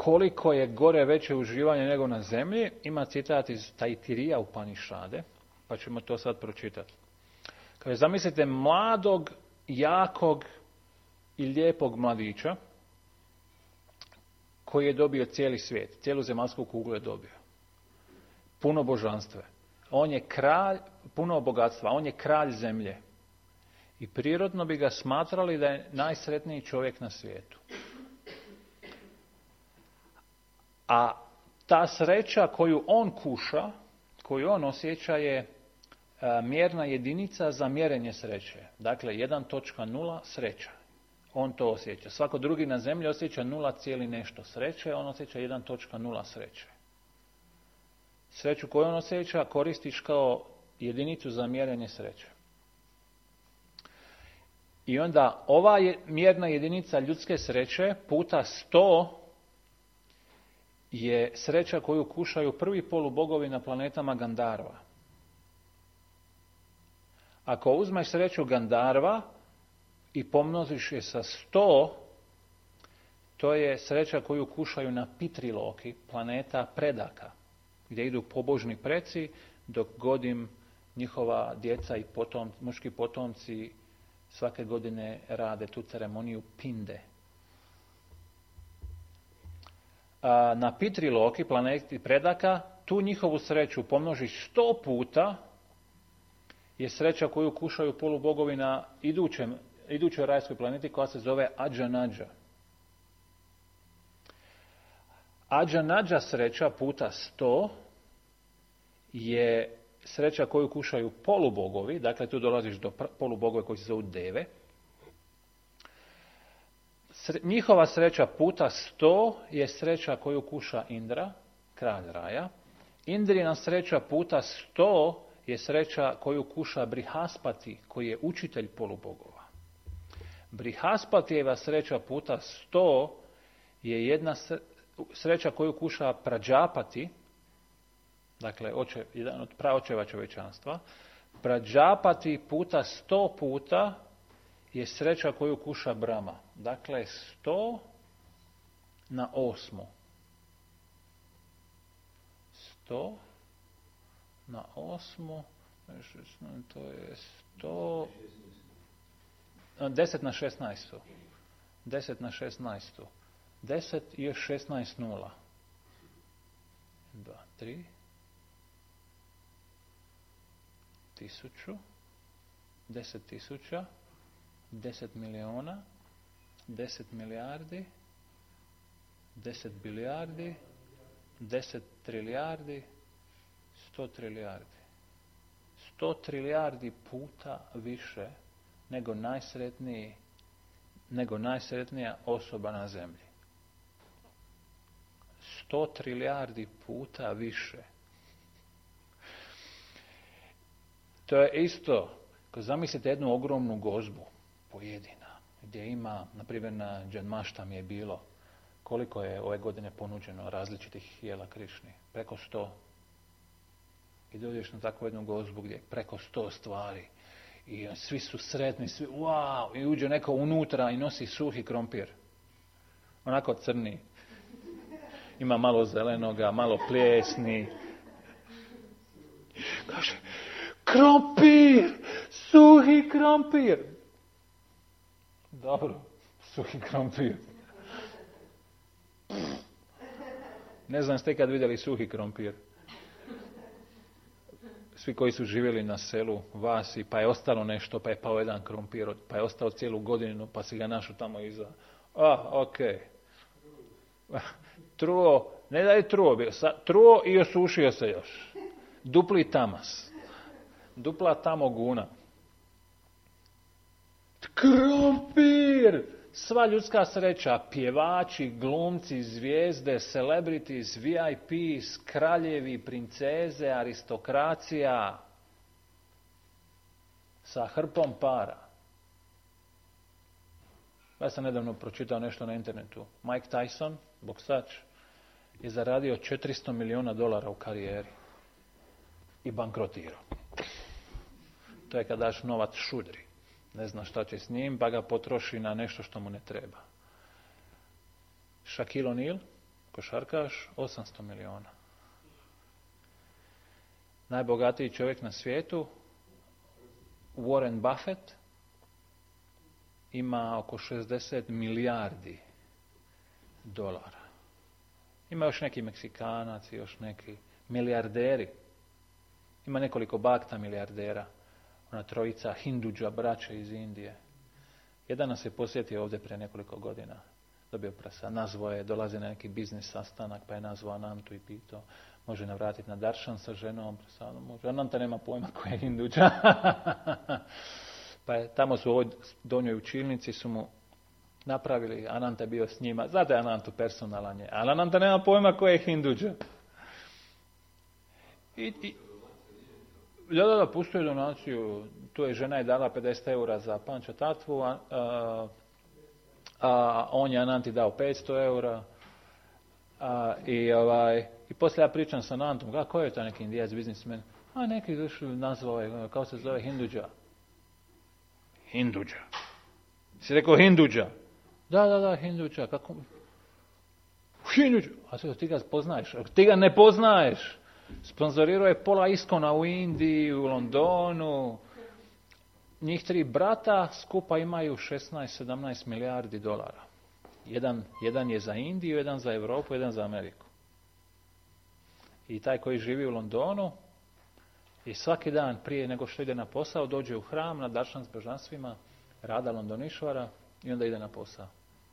koliko je gore veće uživanje nego na zemlji, ima citat iz Tajtirija Upanišade, pa ćemo to sad pročitati. Kaže, zamislite mladog, jakog i lijepog mladića koji je dobio cijeli svijet, cijelu zemaljsku kuglu je dobio. Puno božanstva. On je kralj, puno bogatstva, on je kralj zemlje. I prirodno bi ga smatrali da je najsretniji čovjek na svijetu. A ta sreća koju on kuša, koju on osjeća je a, mjerna jedinica za mjerenje sreće. Dakle, jedan točka nula sreća. On to osjeća. Svako drugi na zemlji osjeća nula cijeli nešto sreće, on osjeća jedan točka nula sreće. Sreću koju on osjeća koristiš kao jedinicu za mjerenje sreće. I onda ova je mjerna jedinica ljudske sreće puta sto je sreća koju kušaju prvi polubogovi na planetama Gandarva. Ako uzmeš sreću Gandarva i pomnožiš je sa sto, to je sreća koju kušaju na Pitriloki, planeta predaka, gdje idu pobožni preci, dok godim njihova djeca i potom, muški potomci svake godine rade tu ceremoniju pinde. A na Pitriloki, planeti predaka, tu njihovu sreću pomnožiš sto puta, je sreća koju kušaju polubogovi na idućem, idućoj rajskoj planeti koja se zove Adža Nadža. Adža Nadža sreća puta sto je sreća koju kušaju polubogovi, dakle tu dolaziš do polubogove koji se zovu deve. Sre, njihova sreća puta sto je sreća koju kuša Indra, kralj raja. Indrina sreća puta sto je sreća koju kuša Brihaspati, koji je učitelj polubogova. Brihaspatijeva sreća puta sto je jedna sreća koju kuša Prađapati, dakle oče, jedan od praočeva čovječanstva. Prađapati puta sto puta je sreća koju kuša Brahma. Dakle, sto na osmu. sto na osmu, to je sto, deset na šesnaestu. deset na šesnaestu. deset i još šesnaest nula. dva, tri. Tisuću. Deset tisuća. Deset milijuna. Deset milijardi. Deset bilijardi. Deset trilijardi. Sto trilijardi. Sto trilijardi puta više nego najsretniji, nego najsretnija osoba na zemlji. Sto trilijardi puta više. To je isto, kad zamislite jednu ogromnu gozbu, pojedina, gdje ima, na primjer na Džanmaštami je bilo, koliko je ove godine ponuđeno različitih jela Krišni? Preko sto. I dođeš na takvu jednu gozbu gdje je preko sto stvari. I svi su sretni, svi, wow, i uđe neko unutra i nosi suhi krompir. Onako crni. Ima malo zelenoga, malo plijesni. Kaže, krompir! Suhi krompir! Dobro, suhi krompir. Ne znam, ste kad vidjeli suhi krompir? Svi koji su živjeli na selu, vasi, pa je ostalo nešto, pa je pao jedan krompir, pa je ostao cijelu godinu, pa si ga našao tamo iza. Ah, ok. Truo, ne da je truo bio, truo i osušio se još. Dupli tamas. Dupla tamo guna. Krompir! Sva ljudska sreća, pjevači, glumci, zvijezde, celebrities, V I Ps, kraljevi, princeze, aristokracija, sa hrpom para. Ja sam nedavno pročitao nešto na internetu. Mike Tyson, boksač, je zaradio četiristo milijuna dolara u karijeri i bankrotirao. To je kad daš novac šudri. Ne zna šta će s njim, pa ga potroši na nešto što mu ne treba. Shaquille O'Neal, košarkaš osamsto milijuna. Najbogatiji čovjek na svijetu, Warren Buffett, ima oko šezdeset milijardi dolara. Ima još neki Meksikanac, još neki milijarderi. Ima nekoliko bakta milijardera. Ona trojica Hinduđa, braće iz Indije. Jedan nas je posjetio ovdje prije nekoliko godina. Dobio prasa, nazvao je, dolazi na neki biznis sastanak, pa je nazvao Anantu i pitao, može navratiti na Darshan sa ženom? Prasa, može. Ananta nema pojma koja je Hinduđa. Pa je, tamo su u ovoj donjoj učilnici su mu napravili, Ananta je bio s njima. Znate, Anantu personalan je, ali Ananta nema pojma koja je Hinduđa. I, i Da, da, da, pustio je donaciju. Tu je žena je dala pedeset eura za panča tatvu, a, a, a on je Ananti dao petsto eura. A, i, ovaj, I poslije ja pričam sa Anantom, kako je to neki indijac biznismen? A neki došli nazvao je, kao se zove Hinduđa. Hinduđa. Si rekao Hinduđa? Da, da, da, Hinduđa. Kako? Hinduđa. A sve, ti ga poznaješ? Ti ga ne poznaješ. Sponzorirao je pola Iskona u Indiji, u Londonu. Njih tri brata skupa imaju šesnaest sedamnaest milijardi dolara. Jedan, jedan je za Indiju, jedan za Europu, jedan za Ameriku. I taj koji živi u Londonu i svaki dan prije nego što ide na posao dođe u hram na Darshan s božanstvima Rada Londonišvara i onda ide na posao.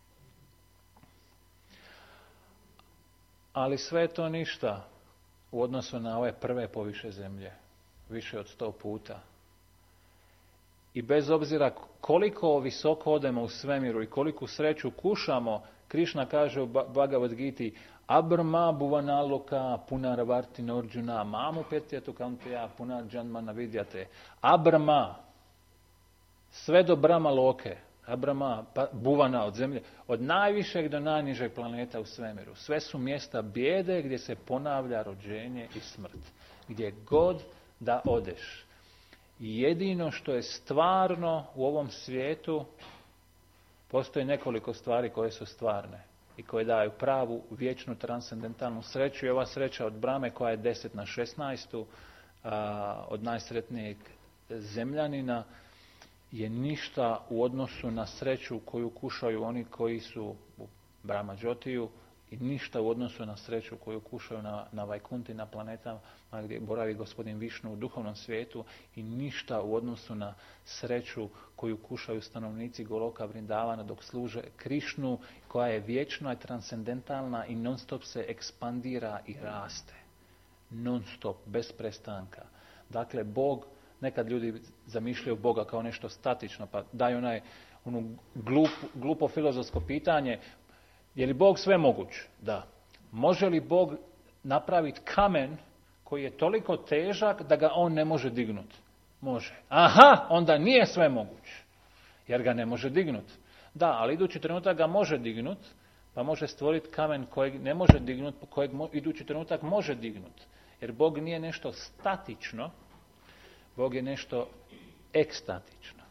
Ali sve to ništa u odnosu na ove prve poviše zemlje, više od sto puta. I bez obzira koliko visoko odemo u svemiru i koliku sreću kušamo, Krišna kaže u Bhagavad Giti, Abrma bhuvanaloka punarvarti norđuna mamu petjetu kantija punarjanmana vidjate. Abrma, sve do Brahma loke, Abrama, pa, buvana od zemlje, od najvišeg do najnižeg planeta u svemiru. Sve su mjesta bijede gdje se ponavlja rođenje i smrt. Gdje god da odeš. Jedino što je stvarno u ovom svijetu, postoji nekoliko stvari koje su stvarne i koje daju pravu, vječnu, transcendentalnu sreću. I ova sreća od Brahme koja je deset na šesnaest, a, od najsretnijeg zemljanina, je ništa u odnosu na sreću koju kušaju oni koji su u Brahma Jyotiju i ništa u odnosu na sreću koju kušaju na, na Vajkunti, na planetama gdje boravi gospodin Višnu u duhovnom svijetu i ništa u odnosu na sreću koju kušaju stanovnici Goloka Vrindavana dok služe Krišnu koja je vječna i transcendentalna i non stop se ekspandira i raste. Non stop, bez prestanka. Dakle, Bog, nekad ljudi zamišljaju Boga kao nešto statično, pa daju onaj ono glup, glupo filozofsko pitanje, je li Bog sve moguć? Da. Može li Bog napraviti kamen koji je toliko težak da ga on ne može dignuti? Može. Aha, onda nije sve moguć, jer ga ne može dignuti. Da, ali idući trenutak ga može dignuti, pa može stvoriti kamen kojeg ne može dignuti, kojeg idući trenutak može dignuti. Jer Bog nije nešto statično, Bog je nešto ekstatično.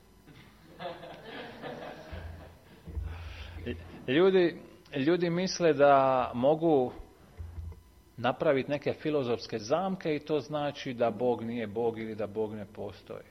Ljudi, ljudi misle da mogu napraviti neke filozofske zamke i to znači da Bog nije Bog ili da Bog ne postoji.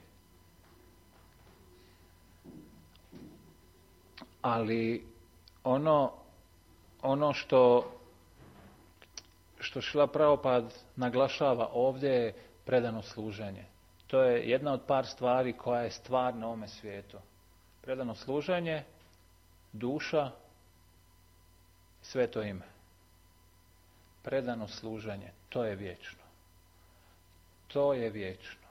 Ali ono, ono što, što Šrila Prabhupada naglašava ovdje je predano služenje. To je jedna od par stvari koja je stvar na ovome svijetu. Predano služenje, duša, sveto ime. Predano služenje, to je vječno. To je vječno.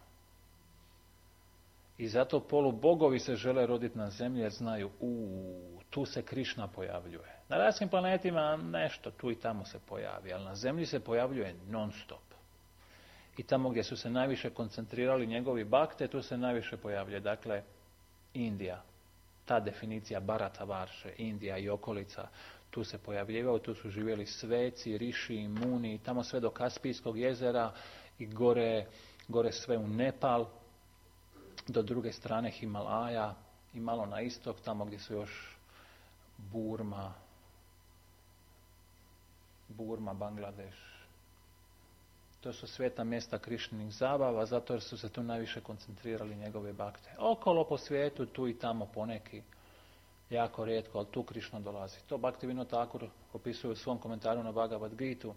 I zato polubogovi se žele roditi na zemlji jer znaju, u tu se Krišna pojavljuje. Na raznim planetima nešto tu i tamo se pojavi, ali na zemlji se pojavljuje non stop. I tamo gdje su se najviše koncentrirali njegovi bakte, tu se najviše pojavljuje. Dakle, Indija, ta definicija Bharata Varše, Indija i okolica, tu se pojavljivao, tu su živjeli sveci, riši, muni, tamo sve do Kaspijskog jezera i gore, gore sve u Nepal, do druge strane Himalaja i malo na istok, tamo gdje su još Burma, Burma, Bangladeš. To su sveta mjesta Krišninih zabava, zato jer su se tu najviše koncentrirali njegove bakte. Okolo po svijetu, tu i tamo poneki, jako rijetko, ali tu Krišna dolazi. To Bhaktivinoda Thakur opisuje u svom komentaru na Bhagavad Gitu.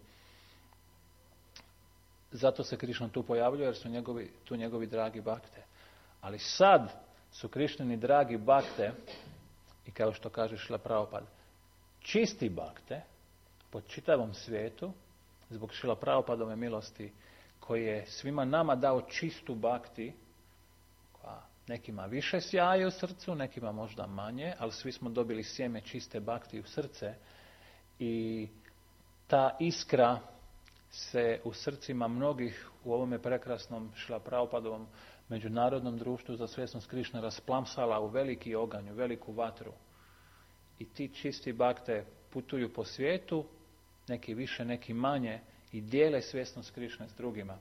Zato se Krišna tu pojavljuje, jer su njegovi, tu njegovi dragi bakte. Ali sad su Krišnini dragi bakte, i kao što kaže Šrila Prabhupada, čisti bakte po čitavom svijetu, zbog Šrila Prabhupadove milosti, koji je svima nama dao čistu bakti, koja nekima više sjaje u srcu, nekima možda manje, ali svi smo dobili sjeme čiste bakti u srce i ta iskra se u srcima mnogih u ovome prekrasnom Šrila Prabhupadovom međunarodnom društvu za svjesnost Krišne rasplamsala u veliki oganj, u veliku vatru. I ti čisti bakte putuju po svijetu, neki više, neki manje, i dijele svjesnost Krišne s drugima.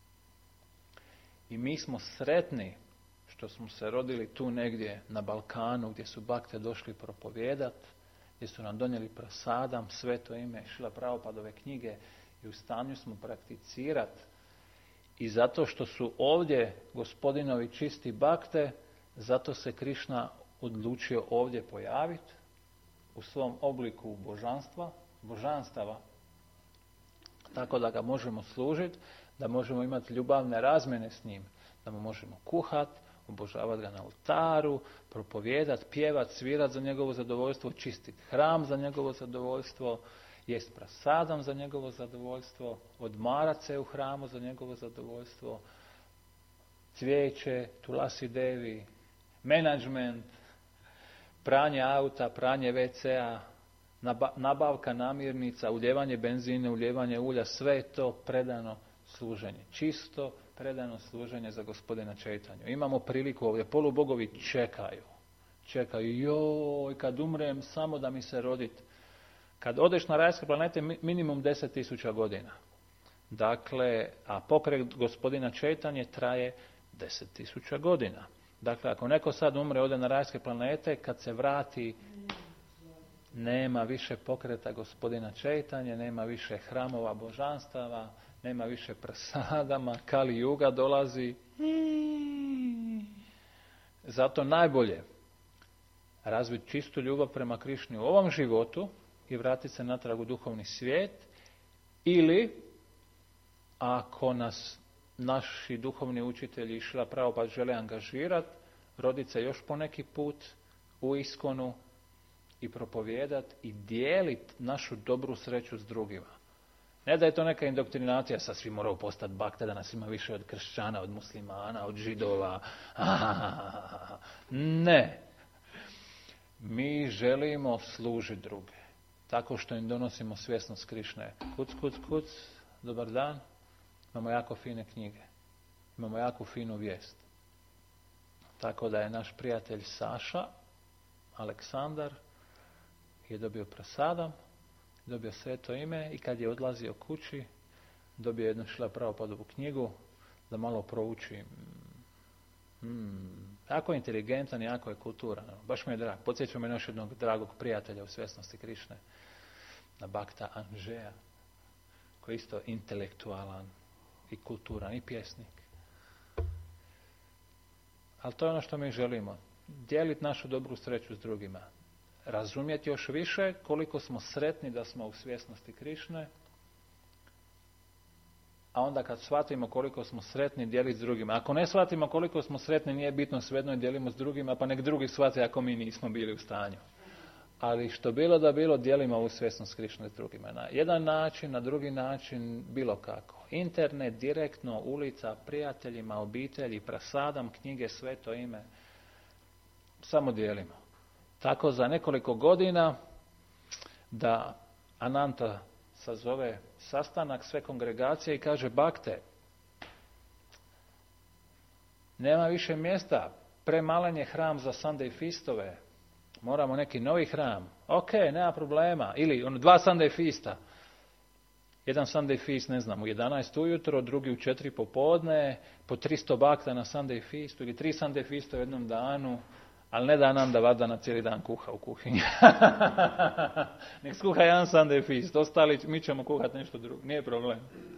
I mi smo sretni što smo se rodili tu negdje na Balkanu, gdje su bakte došli propovijedat, gdje su nam donijeli prasadam, sveto ime Šrila Prabhupadove knjige, i u stanju smo prakticirat. I zato što su ovdje gospodinovi čisti bakte, zato se Krišna odlučio ovdje pojaviti u svom obliku božanstva, božanstava, tako da ga možemo služiti, da možemo imati ljubavne razmjene s njim, da mu možemo kuhat, obožavati ga na oltaru, propovijedati, pjevati, svirati za njegovo zadovoljstvo, čistiti hram za njegovo zadovoljstvo, jest prasadam za njegovo zadovoljstvo, odmarat se u hramu za njegovo zadovoljstvo, cvijeće, tulasi devi, menadžment, pranje auta, pranje ve ce a, nabavka namirnica, uljevanje benzine, uljevanje ulja, sve je to predano služenje. Čisto predano služenje za gospodina Čaitanju. Imamo priliku ovdje, polubogovi čekaju. Čekaju, joj, kad umrem, samo da mi se rodit. Kad odeš na rajske planete, minimum deset tisuća godina. Dakle, a pokret gospodina Čaitanje traje deset tisuća godina. Dakle, ako neko sad umre, ode na rajske planete, kad se vrati, nema više pokreta gospodina Čaitanje, nema više hramova božanstava, nema više prasadama, Kali Juga dolazi. Zato najbolje razviti čistu ljubav prema Krišni u ovom životu i vratiti se natrag u duhovni svijet, ili ako nas naši duhovni učitelji i Šrila Prabhupada žele angažirati, roditi se još poneki put u iskonu i propovijedati i dijeliti našu dobru sreću s drugima. Ne da je to neka indoktrinacija, sad svi moraju postati bakte, da nas ima više od kršćana, od muslimana, od židova. Ne. Mi želimo služiti druge, tako što im donosimo svjesnost Krišne. Kuc, kuc, kuc, dobar dan. Imamo jako fine knjige. Imamo jako finu vijest. Tako da je naš prijatelj Saša, Aleksandar, je dobio prasadam, dobio sveto ime i kad je odlazio kući, dobio jednu Šrila Prabhupadovu knjigu da malo prouči. Hmm, jako je inteligentan, jako je kulturan. Baš mi je drag. Podsjeća me na još jednog dragog prijatelja u svjesnosti Krišne, na Bhakta Anžeja, koji je isto intelektualan i kulturan i pjesnik. Ali to je ono što mi želimo. Dijeliti našu dobru sreću s drugima. Razumjeti još više koliko smo sretni da smo u svjesnosti Krišne, a onda kad shvatimo koliko smo sretni, dijeliti s drugima. Ako ne shvatimo koliko smo sretni, nije bitno, svejedno dijelimo s drugima, pa nek drugi shvate ako mi nismo bili u stanju. Ali što bilo da bilo, dijelimo ovu svjesnost Krišne s drugima. Na jedan način, na drugi način, bilo kako. Internet, direktno, ulica, prijateljima, obitelji, prasadam, knjige, sveto ime. Samo dijelimo. Tako za nekoliko godina da Ananta sazove sastanak sve kongregacije i kaže: bakte, nema više mjesta, premalen je hram za Sunday feastove, moramo neki novi hram. Ok, nema problema. Ili ono, dva Sunday feasta. Jedan Sunday feast, ne znam, u jedanaest ujutro, drugi u četiri popodne, po tristo bakta na Sunday feastu, ili tri Sunday feasta u jednom danu. Ali ne da nam da vada na cijeli dan kuha u kuhinji. Nek skuha jedan Sunday feast, ostali mi ćemo kuhati nešto drugo. Nije problem.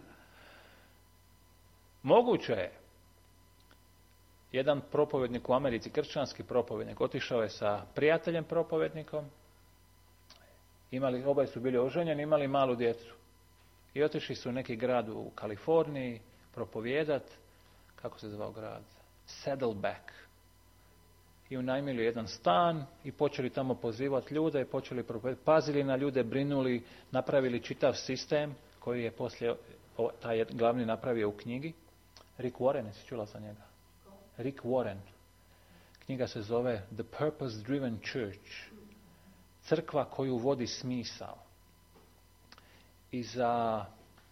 Moguće je. Jedan propovjednik u Americi, kršćanski propovjednik, otišao je sa prijateljem propovjednikom. Imali, obaj su bili oženjeni, imali malu djecu. I otišli su u neki grad u Kaliforniji propovijedat, kako se zvao grad? Saddleback. I unajmili jedan stan i počeli tamo pozivati ljude i počeli propovijedati. Pazili na ljude, brinuli, napravili čitav sistem koji je poslije taj glavni napravio u knjigi. Rick Warren, jesi čula za njega? Rick Warren. Knjiga se zove The Purpose Driven Church. Crkva koju vodi smisao. I za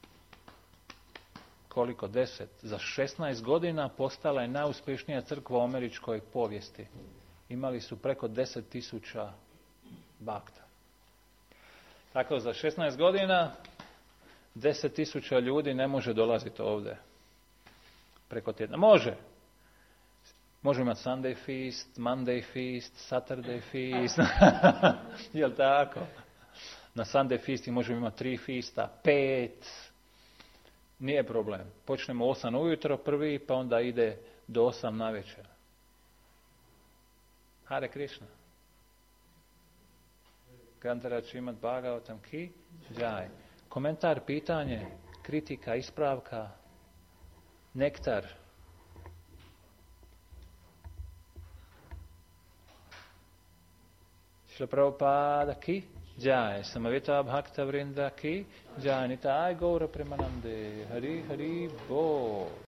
koliko, deset, za šesnaest godina postala je najuspješnija crkva u američkoj povijesti. Imali su preko deset tisuća bakta. Tako za šesnaest godina deset tisuća ljudi ne može dolaziti ovdje preko tjedna. Može. Može imati Sunday feast, Monday feast, Saturday feast. Jel' tako? Na Sunday feasti možemo imati tri feasta, pet. Nije problem. Počnemo osam ujutro prvi, pa onda ide do osam navečer. Hare Krishna. Gandhara Čimad Bhagavatam Ki Jai. Komentar, pitanje, kritika, ispravka, nektar. Šla Prabhupada Ki Jai. Samavita Bhakta Vrinda Ki Jai. Nitai Gaura Premanande. Hari Hari Bo.